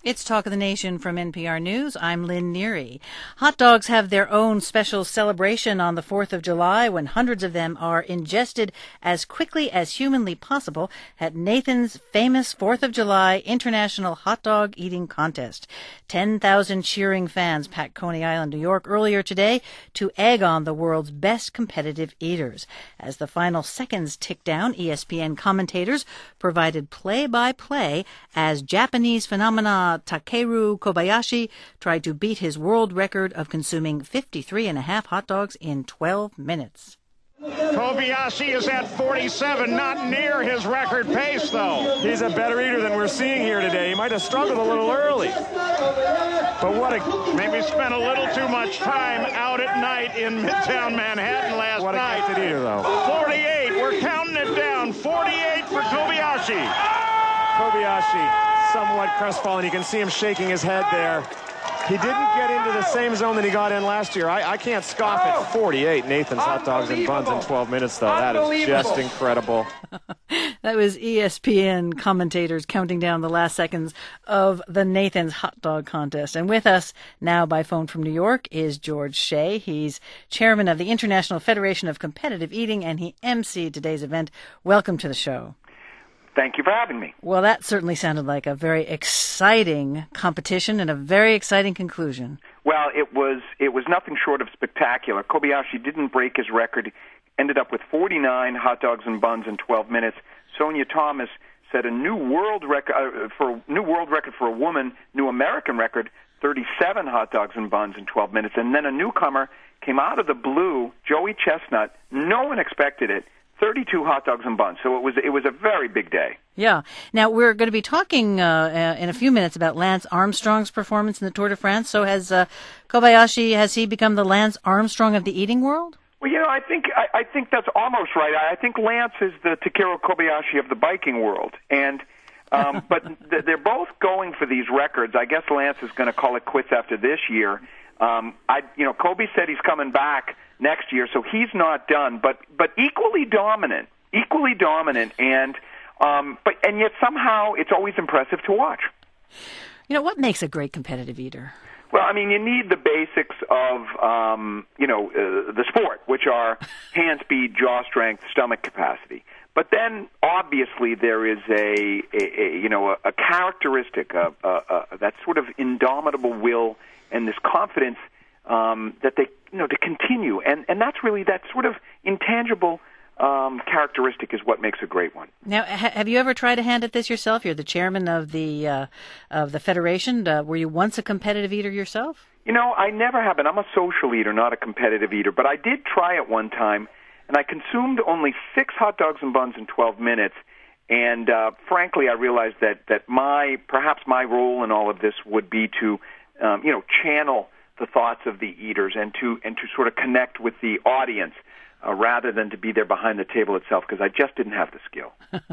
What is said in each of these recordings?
It's Talk of the Nation from NPR News. I'm Lynn Neary. Hot dogs have their own special celebration on the 4th of July when hundreds of them are ingested as quickly as humanly possible at Nathan's famous 4th of July International Hot Dog Eating Contest. 10,000 cheering fans packed Coney Island, New York earlier today to egg on the world's best competitive eaters. As the final seconds tick down, ESPN commentators provided play-by-play as Japanese phenomenon Takeru Kobayashi tried to beat his world record of consuming 53.5 hot dogs in 12 minutes. Kobayashi is at 47, not near his record pace, though. He's a better eater than we're seeing here today. He might have struggled a little early. But maybe spent a little too much time out at night in Midtown Manhattan last night. What a gifted eater, though. 48, we're counting it down. 48 for Kobayashi. Kobayashi, somewhat crestfallen. You can see him shaking his head there. He didn't get into the same zone that he got in last year. I can't scoff at 48 Nathan's hot dogs and buns in 12 minutes, though. That is just incredible. That was ESPN commentators counting down the last seconds of the Nathan's hot dog contest. And with us now by phone from New York is George Shea. He's chairman of the International Federation of Competitive Eating, and he emceed today's event. Welcome to the show. Thank you for having me. Well, that certainly sounded like a very exciting competition and a very exciting conclusion. Well, it was nothing short of spectacular. Kobayashi didn't break his record, ended up with 49 hot dogs and buns in 12 minutes. Sonia Thomas set a new world record for a woman, new American record, 37 hot dogs and buns in 12 minutes. And then a newcomer came out of the blue, Joey Chestnut. No one expected it. 32 hot dogs and buns. So it was a very big day. Yeah. Now, we're going to be talking in a few minutes about Lance Armstrong's performance in the Tour de France. So has Kobayashi, has he become the Lance Armstrong of the eating world? Well, I think that's almost right. I think Lance is the Takeru Kobayashi of the biking world. And but they're both going for these records. I guess Lance is going to call it quits after this year. Kobe said he's coming back next year, so he's not done, but equally dominant, and yet somehow it's always impressive to watch. What makes a great competitive eater? Well, you need the basics of the sport, which are hand speed, jaw strength, stomach capacity. But then, obviously, there is a characteristic of that sort of indomitable will and this confidence that they, to continue, and that's really that sort of intangible characteristic is what makes a great one. Now, have you ever tried a hand at this yourself? You're the chairman of the federation. Were you once a competitive eater yourself? I never have been. I'm a social eater, not a competitive eater. But I did try it one time, and I consumed only 6 hot dogs and buns in 12 minutes. And frankly, I realized that perhaps my role in all of this would be to channel the thoughts of the eaters and to sort of connect with the audience rather than to be there behind the table itself, because I just didn't have the skill.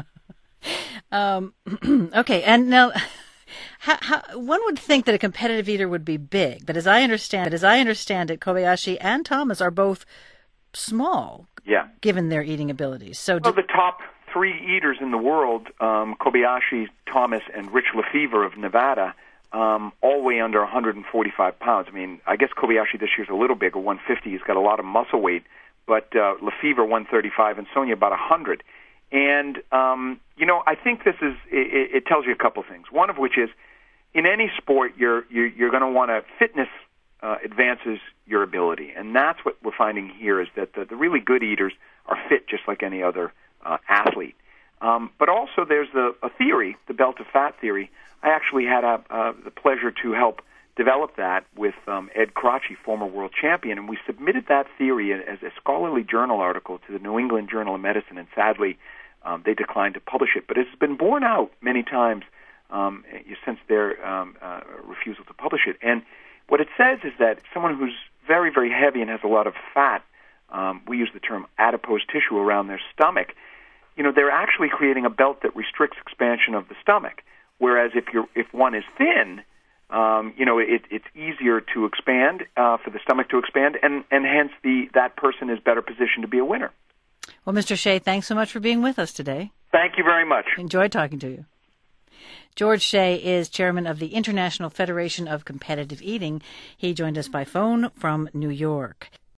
Okay, and now how one would think that a competitive eater would be big, but as I understand it, Kobayashi and Thomas are both small, given their eating abilities. So the top 3 eaters in the world, Kobayashi, Thomas, and Rich Lefevre of Nevada, all weigh under 145 pounds. I guess Kobayashi this year's a little bigger, 150. He's got a lot of muscle weight, but Lefevre 135 and Sonia about 100. And I think this is it tells you a couple things. One of which is, in any sport, you're going to want to fitness advances your ability, and that's what we're finding here is that the really good eaters are fit just like any other athlete. But also there's a theory, the belt of fat theory. I actually had the pleasure to help develop that with Ed Croce, former world champion, and we submitted that theory as a scholarly journal article to the New England Journal of Medicine, and sadly they declined to publish it. But it's been borne out many times since their refusal to publish it. And what it says is that someone who's very, very heavy and has a lot of fat, we use the term adipose tissue around their stomach, they're actually creating a belt that restricts expansion of the stomach. Whereas if one is thin, it's easier to expand, for the stomach to expand, and hence that person is better positioned to be a winner. Well, Mr. Shea, thanks so much for being with us today. Thank you very much. Enjoyed talking to you. George Shea is chairman of the International Federation of Competitive Eating. He joined us by phone from New York.